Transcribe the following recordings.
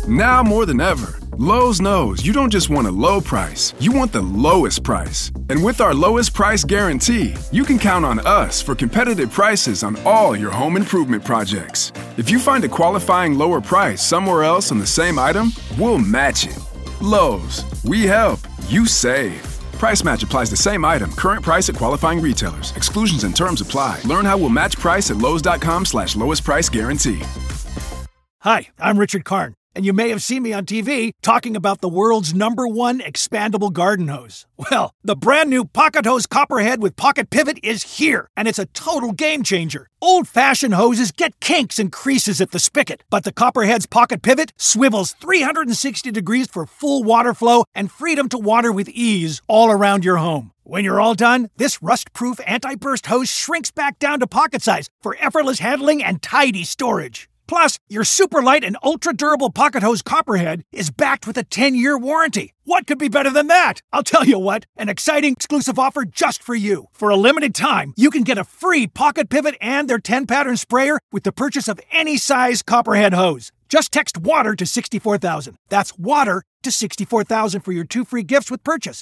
Now more than ever, Lowe's knows you don't just want a low price, you want the lowest price. And with our lowest price guarantee, you can count on us for competitive prices on all your home improvement projects. If you find a qualifying lower price somewhere else on the same item, we'll match it. Lowe's, we help, you save. Price match applies to same item. Current price at qualifying retailers. Exclusions and terms apply. Learn how we'll match price at lowes.com/lowest price guarantee. Hi, I'm Richard Karn, and you may have seen me on TV talking about the world's #1 expandable garden hose. Well, the brand new Pocket Hose Copperhead with Pocket Pivot is here, and it's a total game changer. Old-fashioned hoses get kinks and creases at the spigot, but the Copperhead's Pocket Pivot swivels 360 degrees for full water flow and freedom to water with ease all around your home. When you're all done, this rust-proof anti-burst hose shrinks back down to pocket size for effortless handling and tidy storage. Plus, your super light and ultra-durable Pocket Hose Copperhead is backed with a 10-year warranty. What could be better than that? I'll tell you what, an exciting exclusive offer just for you. For a limited time, you can get a free Pocket Pivot and their 10-pattern sprayer with the purchase of any size Copperhead hose. Just text WATER to 64,000. That's WATER to 64,000 for your 2 free gifts with purchase.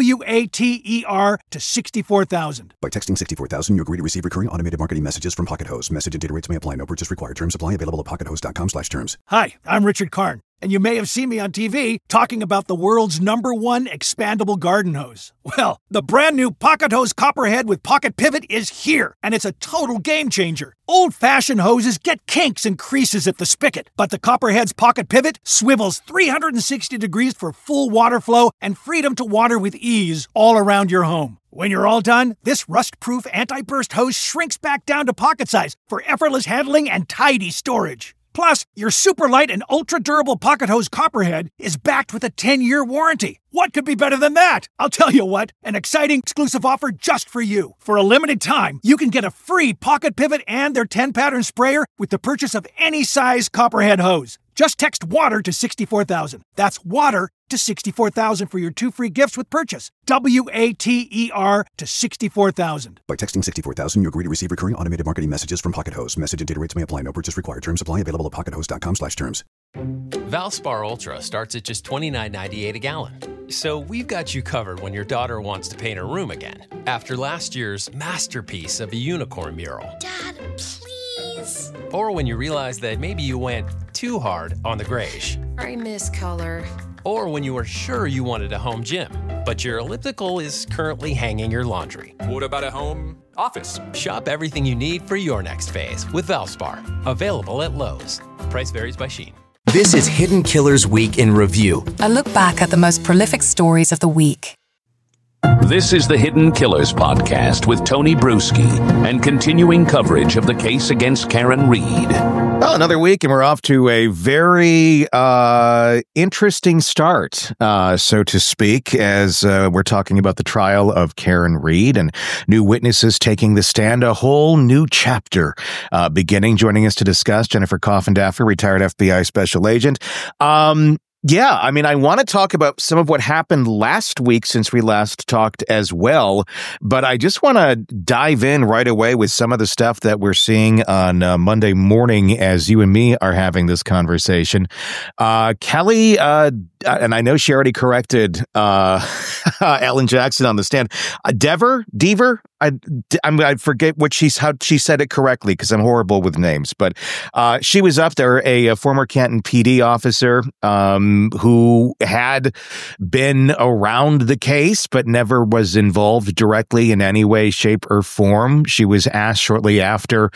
WATER to 64,000. By texting 64,000, you agree to receive recurring automated marketing messages from Pocket Hose. Message and data rates may apply. No purchase required. Terms apply. Available at pockethose.com/terms. Hi, I'm Richard Karn, and you may have seen me on TV talking about the world's #1 expandable garden hose. Well, the brand new Pocket Hose Copperhead with Pocket Pivot is here, and it's a total game changer. Old-fashioned hoses get kinks and creases at the spigot, but the Copperhead's Pocket Pivot swivels 360 degrees for full water flow and freedom to water with ease all around your home. When you're all done, this rust-proof anti-burst hose shrinks back down to pocket size for effortless handling and tidy storage. Plus, your super light and ultra-durable Pocket Hose Copperhead is backed with a 10-year warranty. What could be better than that? I'll tell you what, an exciting exclusive offer just for you. For a limited time, you can get a free Pocket Pivot and their 10-pattern sprayer with the purchase of any size Copperhead hose. Just text WATER to 64,000. That's WATER to 64,000 for your 2 free gifts with purchase. WATER to 64,000. By texting 64,000, you agree to receive recurring automated marketing messages from Pocket Hose. Message and data rates may apply. No purchase required. Terms apply. Available at pockethose.com/terms. Valspar Ultra starts at just $29.98 a gallon. So we've got you covered when your daughter wants to paint her room again. After last year's masterpiece of a unicorn mural. Dad, please. Or when you realize that maybe you went too hard on the grayish. I miss color. Or when you were sure you wanted a home gym, but your elliptical is currently hanging your laundry. What about a home office? Shop everything you need for your next phase with Valspar. Available at Lowe's. Price varies by Shein. This is Hidden Killers Week in Review. A look back at the most prolific stories of the week. This is the Hidden Killers podcast with Tony Bruschi and continuing coverage of the case against Karen Read. Well, another week, and we're off to a very interesting start, so to speak, as we're talking about the trial of Karen Read and new witnesses taking the stand, a whole new chapter beginning. Joining us to discuss, Jennifer Coffindaffer, retired FBI special agent. Yeah, I mean, I want to talk about some of what happened last week since we last talked as well, but I just want to dive in right away with some of the stuff that we're seeing on Monday morning as you and me are having this conversation. Kelly, and I know she already corrected Ellen Jackson on the stand. Dever? I forget how she said it correctly because I'm horrible with names, but she was up there, a former Canton PD officer who had been around the case but never was involved directly in any way, shape, or form. She was asked shortly after,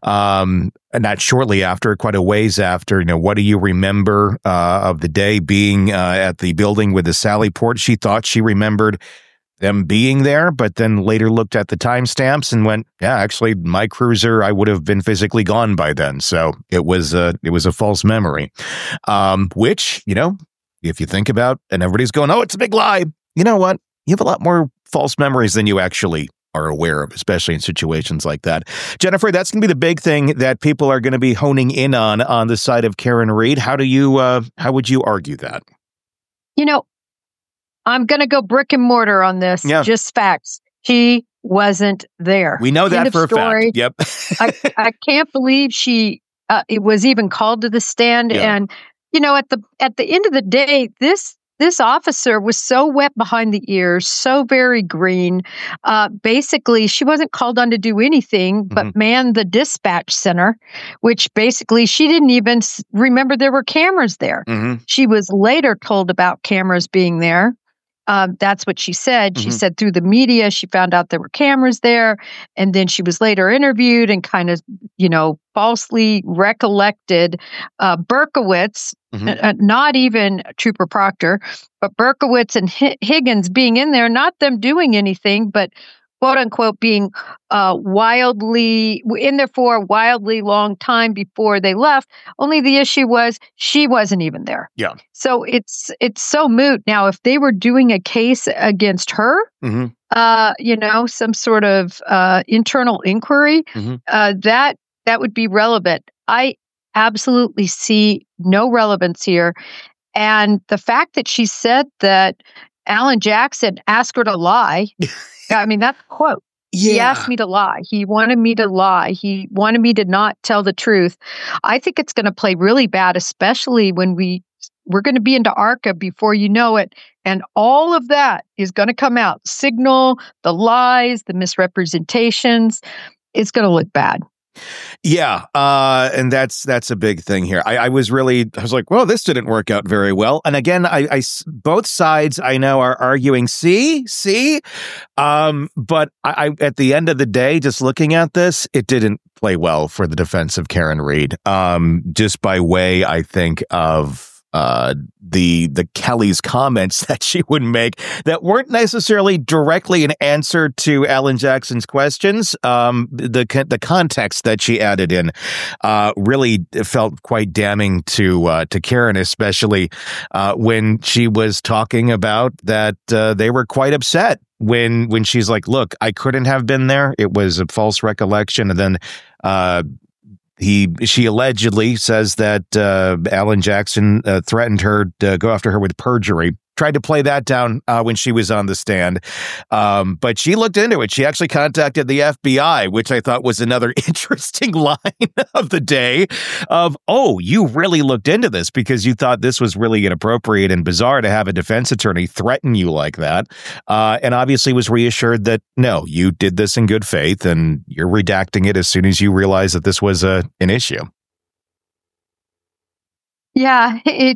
not shortly after, quite a ways after, what do you remember of the day being at the building with the Sally Port? She thought she remembered them being there, but then later looked at the timestamps and went, yeah, actually, my cruiser, I would have been physically gone by then. So it was a false memory, which, if you think about, and everybody's going, oh, it's a big lie. You know what? You have a lot more false memories than you actually are aware of, especially in situations like that. Jennifer, that's going to be the big thing that people are going to be honing in on the side of Karen Read. How would you argue that? I'm going to go brick and mortar on this. Yeah. Just facts. He wasn't there. We know that for a fact. Yep. I can't believe it was even called to the stand. Yeah. And at the end of the day, this officer was so wet behind the ears, so very green. Basically, she wasn't called on to do anything but man the dispatch center, which basically she didn't even remember there were cameras there. She was later told about cameras being there. That's what she said. She said through the media, she found out there were cameras there. And then she was later interviewed and kind of, falsely recollected Berkowitz, not even Trooper Proctor, but Berkowitz and Higgins being in there, not them doing anything, but quote unquote being wildly in there for a wildly long time before they left. Only the issue was she wasn't even there. Yeah. So it's so moot. Now, if they were doing a case against her, some sort of internal inquiry, that would be relevant. I absolutely see no relevance here. And the fact that she said that Alan Jackson asked her to lie, I mean, that's a quote. Yeah. He asked me to lie. He wanted me to lie. He wanted me to not tell the truth. I think it's going to play really bad, especially when we're going to be into ARCA before you know it. And all of that is going to come out. Signal, the lies, the misrepresentations. It's going to look bad. Yeah, and that's a big thing here. I was like, well, this didn't work out very well. And again, I both sides I know are arguing, see, but I at the end of the day, just looking at this, it didn't play well for the defense of Karen Read. Just by way, I think, of the Kelly's comments that she would make that weren't necessarily directly an answer to Alan Jackson's questions. The context that she added in really felt quite damning to Karen, especially when she was talking about that they were quite upset when she's like, "Look, I couldn't have been there. It was a false recollection," and then she allegedly says that Alan Jackson threatened her to go after her with perjury. Tried to play that down when she was on the stand. But she looked into it. She actually contacted the FBI, which I thought was another interesting line of the day of, oh, you really looked into this because you thought this was really inappropriate and bizarre to have a defense attorney threaten you like that. And obviously was reassured that, no, you did this in good faith and you're redacting it as soon as you realize that this was an issue. Yeah,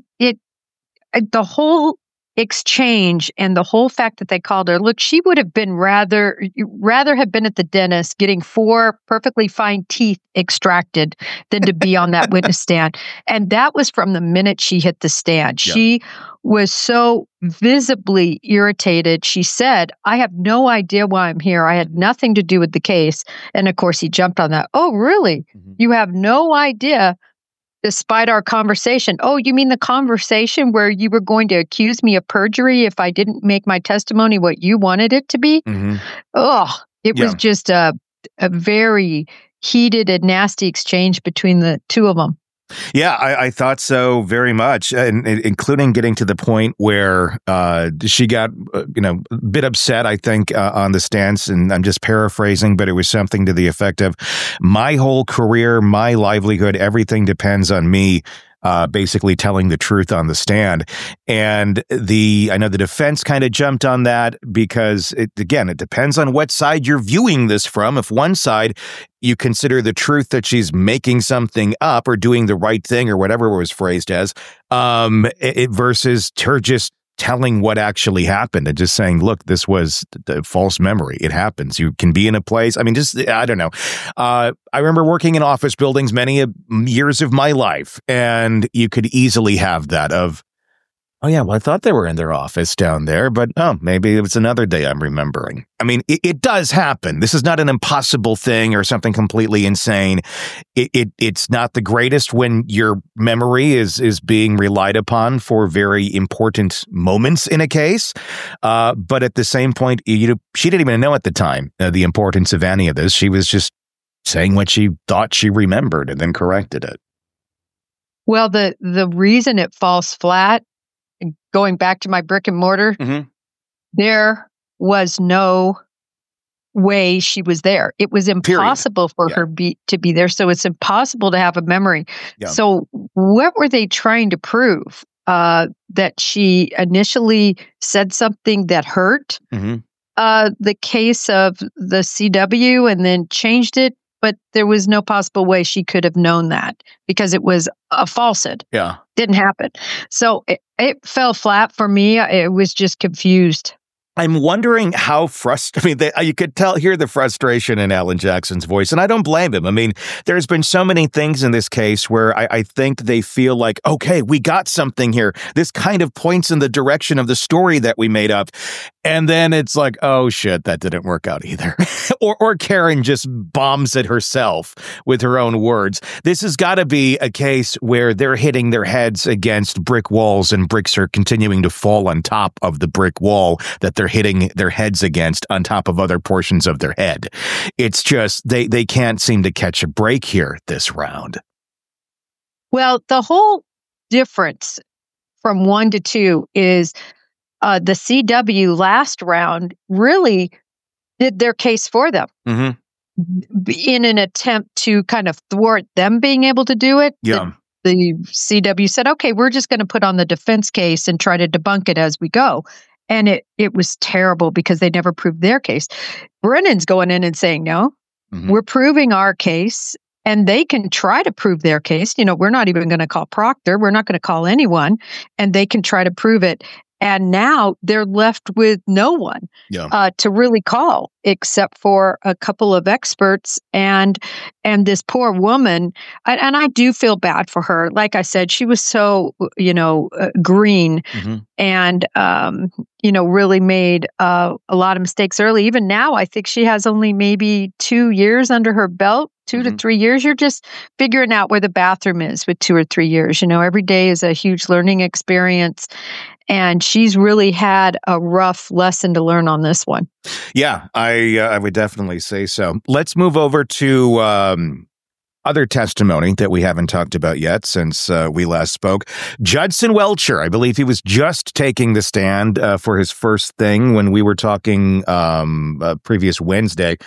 the whole exchange and the whole fact that they called her, look, she would have been rather have been at the dentist getting 4 perfectly fine teeth extracted than to be on that witness stand. And that was from the minute she hit the stand. Yeah. She was so visibly irritated. She said, I have no idea why I'm here. I had nothing to do with the case. And of course, he jumped on that. Oh, really? Mm-hmm. You have no idea? Despite our conversation. Oh, you mean the conversation where you were going to accuse me of perjury if I didn't make my testimony what you wanted it to be? Mm-hmm. Oh, it was just a very heated and nasty exchange between the two of them. Yeah, I thought so very much, and including getting to the point where she got, a bit upset, I think, on the stance, and I'm just paraphrasing, but it was something to the effect of, my whole career, my livelihood, everything depends on me. Basically telling the truth on the stand. And I know the defense kind of jumped on that because it depends on what side you're viewing this from. If one side you consider the truth that she's making something up or doing the right thing or whatever it was phrased as, versus her just telling what actually happened and just saying, look, this was a false memory. It happens. You can be in a place. I mean, I don't know. I remember working in office buildings many years of my life, and you could easily have that of, oh, yeah, well, I thought they were in their office down there, but maybe it was another day I'm remembering. I mean, it does happen. This is not an impossible thing or something completely insane. It's not the greatest when your memory is being relied upon for very important moments in a case. But at the same point, she didn't even know at the time the importance of any of this. She was just saying what she thought she remembered and then corrected it. Well, the reason it falls flat, going back to my brick and mortar, mm-hmm. There was no way she was there. It was impossible for her to be there. So it's impossible to have a memory. Yeah. So what were they trying to prove? That she initially said something that hurt the case of the CW and then changed it. But there was no possible way she could have known that because it was a falsehood. Yeah. Didn't happen. So it fell flat for me. It was just confused. I'm wondering how frustrating. You could hear the frustration in Alan Jackson's voice, and I don't blame him. I mean, there's been so many things in this case where I think they feel like, okay, we got something here. This kind of points in the direction of the story that we made up. And then it's like, oh shit, that didn't work out either. or Karen just bombs it herself with her own words. This has got to be a case where they're hitting their heads against brick walls and bricks are continuing to fall on top of the brick wall that they're hitting their heads against on top of other portions of their head. It's just, they can't seem to catch a break here this round. Well, the whole difference from 1 to 2 is the CW last round really did their case for them in an attempt to kind of thwart them being able to do it. Yeah. The CW said, okay, we're just going to put on the defense case and try to debunk it as we go. And it was terrible because they never proved their case. Brennan's going in and saying, no, we're proving our case. And they can try to prove their case. You know, we're not even going to call Proctor. We're not going to call anyone. And they can try to prove it. And now they're left with no one to really call, except for a couple of experts and this poor woman. And I do feel bad for her. Like I said, she was so, green and, really made a lot of mistakes early. Even now, I think she has only maybe 2 years under her belt. 2 to 3 years, you're just figuring out where the bathroom is with 2 or 3 years. You know, every day is a huge learning experience. And she's really had a rough lesson to learn on this one. Yeah, I would definitely say so. Let's move over to other testimony that we haven't talked about yet since we last spoke. Judson Welcher, I believe he was just taking the stand for his first thing when we were talking previous Wednesday.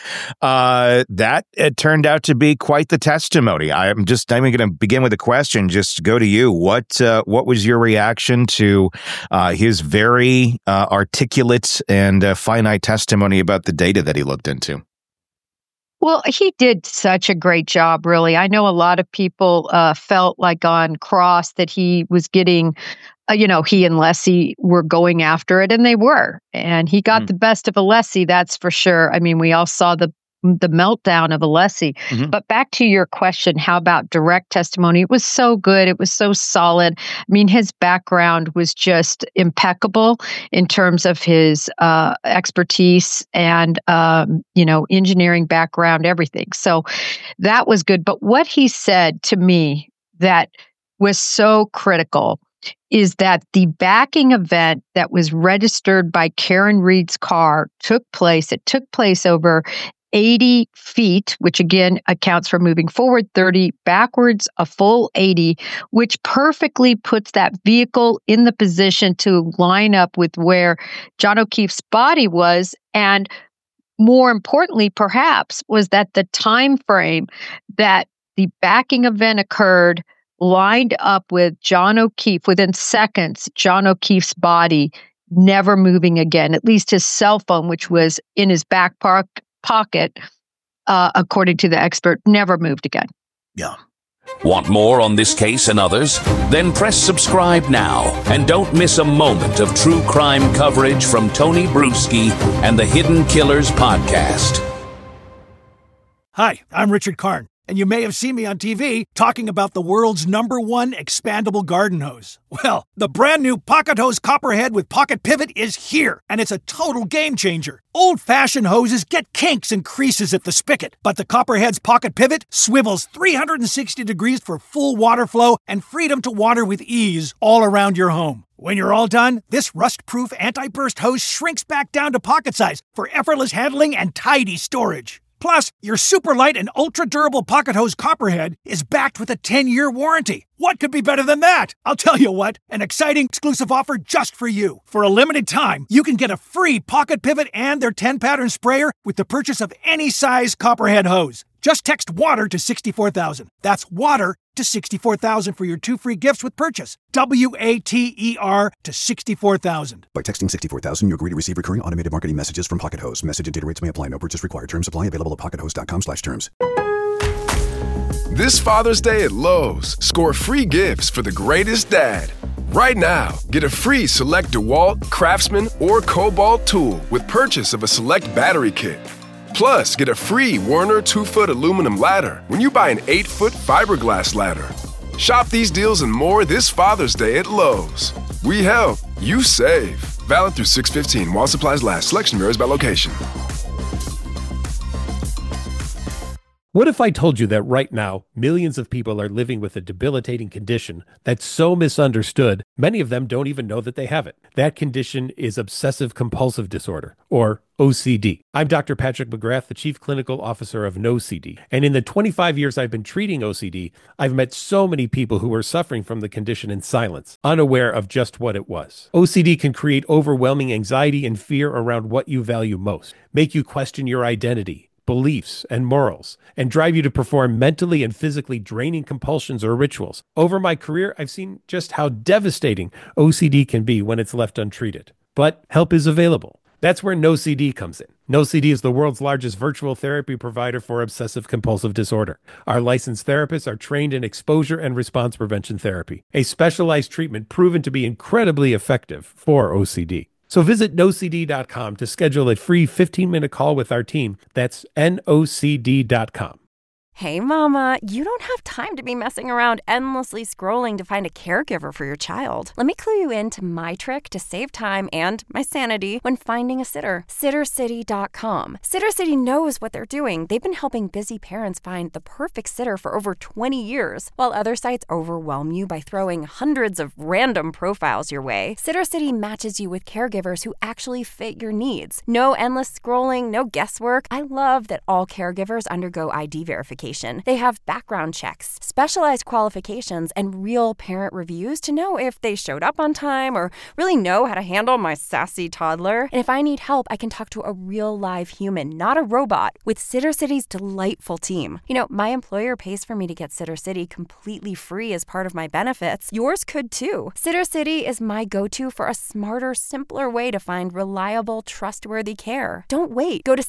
That it turned out to be quite the testimony. I'm going to begin with a question. Just go to you. What was your reaction to his very articulate and finite testimony about the data that he looked into? Well, he did such a great job, really. I know a lot of people felt like on Cross that he was getting, he and Leslie were going after it, and they were. And he got the best of Alessi, that's for sure. I mean, we all saw the meltdown of Alessi. But back to your question, how about direct testimony? It was so good. It was so solid. I mean, his background was just impeccable in terms of his expertise and, engineering background, everything. So that was good. But what he said to me that was so critical is that the backing event that was registered by Karen Read's car took place. It took place over 80 feet, which again accounts for moving forward 30, backwards a full 80, which perfectly puts that vehicle in the position to line up with where John O'Keefe's body was. And more importantly, perhaps, was that the time frame that the backing event occurred lined up with John O'Keefe within seconds, John O'Keefe's body never moving again, at least his cell phone, which was in his back pocket, according to the expert, never moved again. Yeah. Want more on this case and others? Then press subscribe now and don't miss a moment of true crime coverage from Tony Bruschi and the Hidden Killers podcast. Hi, I'm Richard Karn, and you may have seen me on TV talking about the world's #1 expandable garden hose. Well, the brand new Pocket Hose Copperhead with Pocket Pivot is here, and it's a total game changer. Old-fashioned hoses get kinks and creases at the spigot, but the Copperhead's Pocket Pivot swivels 360 degrees for full water flow and freedom to water with ease all around your home. When you're all done, this rust-proof anti-burst hose shrinks back down to pocket size for effortless handling and tidy storage. Plus, your super light and ultra durable pocket hose Copperhead is backed with a 10-year warranty. What could be better than that? I'll tell you what, an exciting exclusive offer just for you. For a limited time, you can get a free pocket pivot and their 10-pattern sprayer with the purchase of any size Copperhead hose. Just text WATER to 64,000. That's WATER to 64,000 for your 2 free gifts with purchase. WATER to 64,000. By texting 64,000, you agree to receive recurring automated marketing messages from Pocket Hose. Message and data rates may apply. No purchase required. Terms apply. Available at pockethose.com/terms. This Father's Day at Lowe's, score free gifts for the greatest dad. Right now, get a free select DeWalt, Craftsman, or Cobalt tool with purchase of a select battery kit. Plus, get a free Werner 2-foot aluminum ladder when you buy an 8-foot fiberglass ladder. Shop these deals and more this Father's Day at Lowe's. We help, you save. Valid through 6/15 while supplies last. Selection varies by location. What if I told you that right now, millions of people are living with a debilitating condition that's so misunderstood, many of them don't even know that they have it. That condition is obsessive-compulsive disorder, or OCD. I'm Dr. Patrick McGrath, the Chief Clinical Officer of NoCD. And in the 25 years I've been treating OCD, I've met so many people who are suffering from the condition in silence, unaware of just what it was. OCD can create overwhelming anxiety and fear around what you value most, make you question your identity, beliefs, and morals, and drive you to perform mentally and physically draining compulsions or rituals. Over my career, I've seen just how devastating OCD can be when it's left untreated. But help is available. That's where NoCD comes in. NoCD is the world's largest virtual therapy provider for obsessive-compulsive disorder. Our licensed therapists are trained in exposure and response prevention therapy, a specialized treatment proven to be incredibly effective for OCD. So visit NoCD.com to schedule a free 15-minute call with our team. That's NoCD.com. Hey, Mama, you don't have time to be messing around endlessly scrolling to find a caregiver for your child. Let me clue you into my trick to save time and my sanity when finding a sitter. SitterCity.com. SitterCity knows what they're doing. They've been helping busy parents find the perfect sitter for over 20 years. While other sites overwhelm you by throwing hundreds of random profiles your way, SitterCity matches you with caregivers who actually fit your needs. No endless scrolling, no guesswork. I love that all caregivers undergo ID verification. They have background checks, specialized qualifications, and real parent reviews to know if they showed up on time or really know how to handle my sassy toddler. And if I need help, I can talk to a real live human, not a robot, with SitterCity's delightful team. You know, my employer pays for me to get SitterCity completely free as part of my benefits. Yours could too. SitterCity is my go-to for a smarter, simpler way to find reliable, trustworthy care. Don't wait. Go to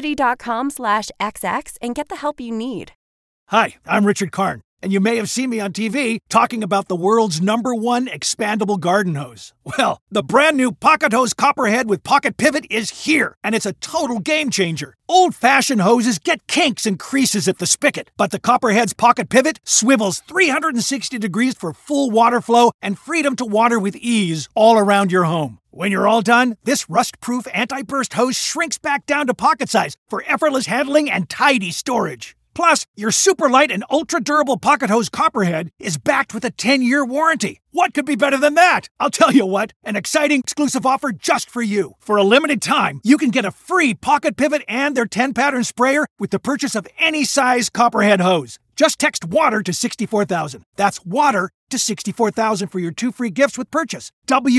SitterCity.com/XX and get the help you need. Hi, I'm Richard Karn, and you may have seen me on TV talking about the world's #1 expandable garden hose. Well, the brand new Pocket Hose Copperhead with Pocket Pivot is here, and it's a total game changer. Old-fashioned hoses get kinks and creases at the spigot, but the Copperhead's Pocket Pivot swivels 360 degrees for full water flow and freedom to water with ease all around your home. When you're all done, this rust-proof anti-burst hose shrinks back down to pocket size for effortless handling and tidy storage. Plus, your super light and ultra durable pocket hose Copperhead is backed with a 10-year warranty. What could be better than that? I'll tell you what, an exciting exclusive offer just for you. For a limited time, you can get a free pocket pivot and their 10-pattern sprayer with the purchase of any size Copperhead hose. Just text WATER to 64,000. That's WATER to 64,000 for your 2 free gifts with purchase.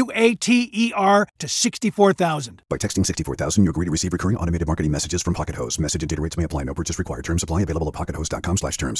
WATER to 64,000. By texting 64,000, you agree to receive recurring automated marketing messages from Pocket Hose. Message and data rates may apply. No purchase required. Terms apply. Available at pockethose.com/terms.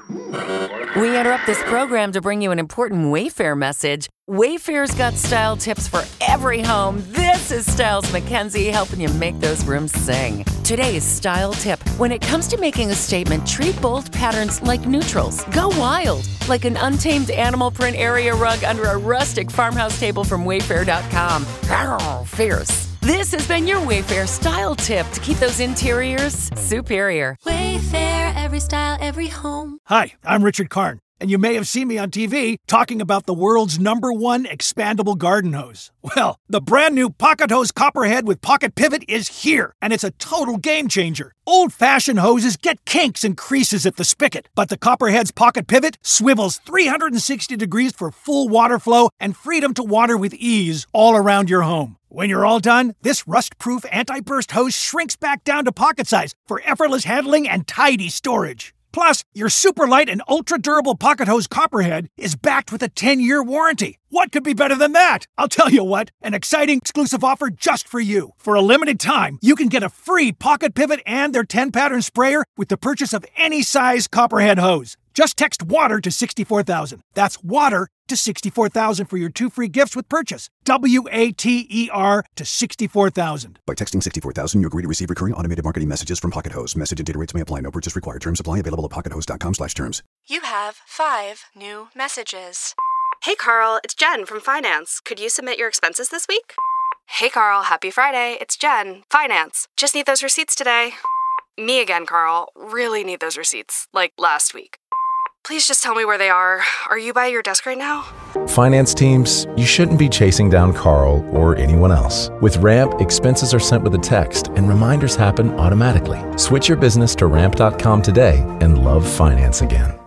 We interrupt this program to bring you an important Wayfair message. Wayfair's got style tips for every home. This is Styles McKenzie helping you make those rooms sing. Today's style tip. When it comes to making a statement, treat bold patterns like neutrals. Go wild, like an untamed animal print area rug under a rustic farmhouse table from Wayfair.com. Fierce. This has been your Wayfair style tip to keep those interiors superior. Wayfair, every style, every home. Hi, I'm Richard Karn, and you may have seen me on TV talking about the world's #1 expandable garden hose. Well, the brand new Pocket Hose Copperhead with Pocket Pivot is here, and it's a total game changer. Old-fashioned hoses get kinks and creases at the spigot, but the Copperhead's Pocket Pivot swivels 360 degrees for full water flow and freedom to water with ease all around your home. When you're all done, this rust-proof anti-burst hose shrinks back down to pocket size for effortless handling and tidy storage. Plus, your super light and ultra-durable Pocket Hose Copperhead is backed with a 10-year warranty. What could be better than that? I'll tell you what, an exciting exclusive offer just for you. For a limited time, you can get a free Pocket Pivot and their 10-pattern sprayer with the purchase of any size Copperhead hose. Just text WATER to 64,000. That's WATER to 64,000 for your 2 free gifts with purchase. WATER to 64,000. By texting 64,000, you agree to receive recurring automated marketing messages from Pocket Hose. Message and data rates may apply. No purchase required. Terms apply. Available at pockethose.com/terms. You have 5 new messages. Hey Carl, it's Jen from Finance. Could you submit your expenses this week? Hey Carl, happy Friday. It's Jen, Finance. Just need those receipts today. Me again, Carl. Really need those receipts. Like last week. Please just tell me where they are. Are you by your desk right now? Finance teams, you shouldn't be chasing down Carl or anyone else. With Ramp, expenses are sent with a text and reminders happen automatically. Switch your business to ramp.com today and love finance again.